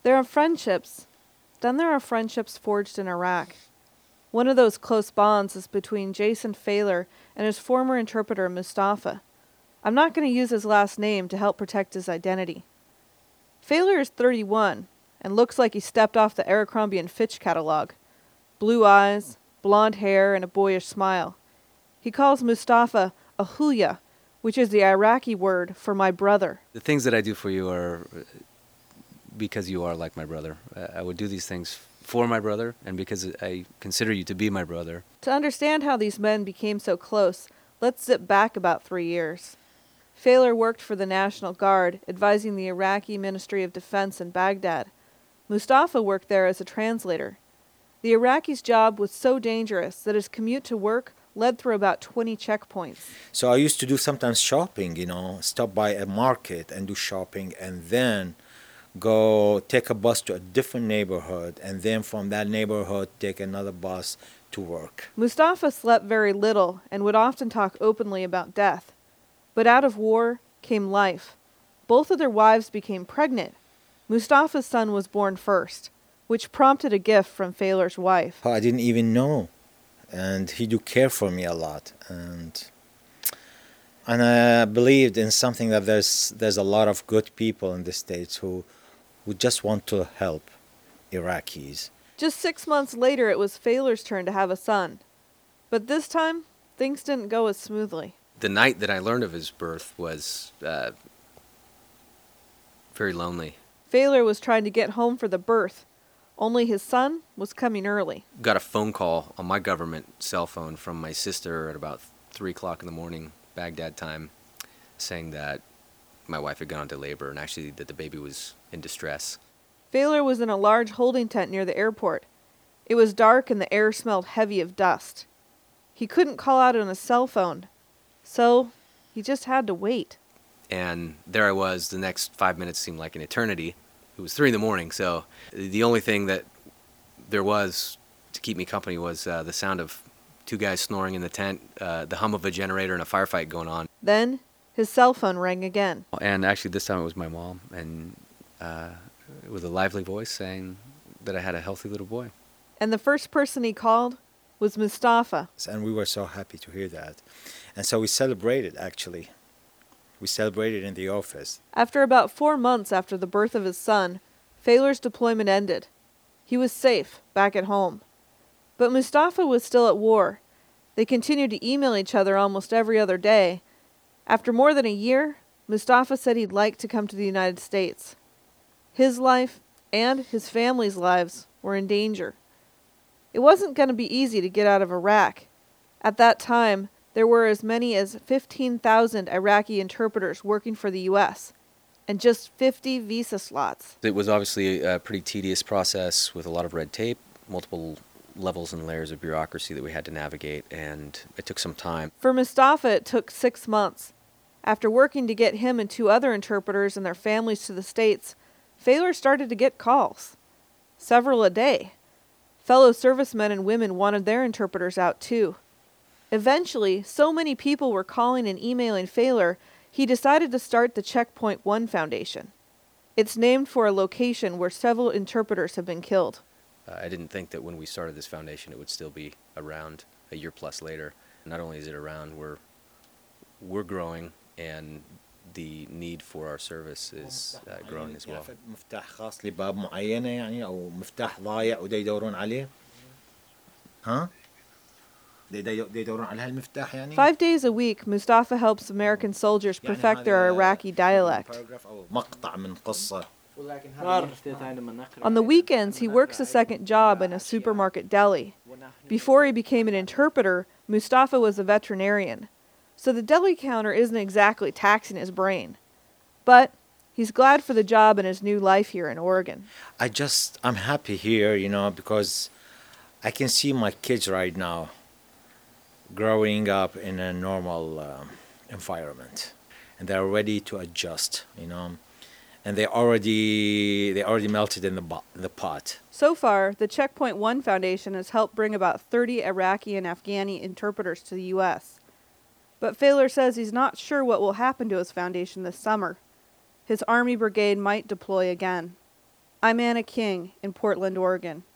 There are friendships. Then there are friendships forged in Iraq. One of those close bonds is between Jason Fahler and his former interpreter Mustafa. I'm not going to use his last name to help protect his identity. Fahler is 31 and looks like he stepped off the Abercrombie and Fitch catalog. Blue eyes, blonde hair, and a boyish smile. He calls Mustafa Ahuya, which is the Iraqi word for my brother. The things that I do for you are because you are like my brother. I would do these things for my brother and because I consider you to be my brother. To understand how these men became so close, let's zip back about 3 years. Fahler worked for the National Guard, advising the Iraqi Ministry of Defense in Baghdad. Mustafa worked there as a translator. The Iraqi's job was so dangerous that his commute to work led through about 20 checkpoints. So I used to do sometimes shopping, stop by a market and do shopping and then go take a bus to a different neighborhood and then from that neighborhood take another bus to work. Mustafa slept very little and would often talk openly about death. But out of war came life. Both of their wives became pregnant. Mustafa's son was born first, which prompted a gift from Fahler's wife. I didn't even know. And he do care for me a lot. And I believed in something that there's a lot of good people in the States who just want to help Iraqis. Just 6 months later, it was Fahler's turn to have a son. But this time, things didn't go as smoothly. The night that I learned of his birth was very lonely. Fahler was trying to get home for the birth, only his son was coming early. Got a phone call on my government cell phone from my sister at about 3 o'clock in the morning, Baghdad time, saying that my wife had gone into labor and actually that the baby was in distress. Fahler was in a large holding tent near the airport. It was dark and the air smelled heavy of dust. He couldn't call out on his cell phone, so he just had to wait. And there I was. The next 5 minutes seemed like an eternity. It was 3 in the morning, so the only thing that there was to keep me company was the sound of 2 guys snoring in the tent, the hum of a generator, and a firefight going on. Then his cell phone rang again. And actually this time it was my mom, and with a lively voice saying that I had a healthy little boy. And the first person he called was Mustafa. And we were so happy to hear that. And so we celebrated, actually. We celebrated in the office. After about 4 months after the birth of his son, Fahler's deployment ended. He was safe, back at home. But Mustafa was still at war. They continued to email each other almost every other day. After more than a year, Mustafa said he'd like to come to the United States. His life and his family's lives were in danger. It wasn't going to be easy to get out of Iraq. At that time, there were as many as 15,000 Iraqi interpreters working for the U.S., and just 50 visa slots. It was obviously a pretty tedious process with a lot of red tape, multiple levels and layers of bureaucracy that we had to navigate, and it took some time. For Mustafa, it took 6 months. After working to get him and 2 other interpreters and their families to the States, Fahler started to get calls. Several a day. Fellow servicemen and women wanted their interpreters out too. Eventually, so many people were calling and emailing Fahler, he decided to start the Checkpoint One Foundation. It's named for a location where several interpreters have been killed. I didn't think that when we started this foundation it would still be around a year plus later. Not only is it around, we're growing, and the need for our service is growing as well. مفتاح خاص لباب معينة يعني أو مفتاح ضايع ودا يدورون عليه؟ ها؟ يدورون على هالمفتاح يعني؟ 5 days a week, Mustafa helps American soldiers perfect their Iraqi dialect. مقطع من قصة. On the weekends, he works a second job in a supermarket deli. Before he became an interpreter, Mustafa was a veterinarian, so the deli counter isn't exactly taxing his brain. But he's glad for the job and his new life here in Oregon. I'm happy here, because I can see my kids right now growing up in a normal environment, and they're ready to adjust, and they already melted in the pot. So far, the Checkpoint One Foundation has helped bring about 30 Iraqi and Afghani interpreters to the U.S. But Fahler says he's not sure what will happen to his foundation this summer. His Army brigade might deploy again. I'm Anna King in Portland, Oregon.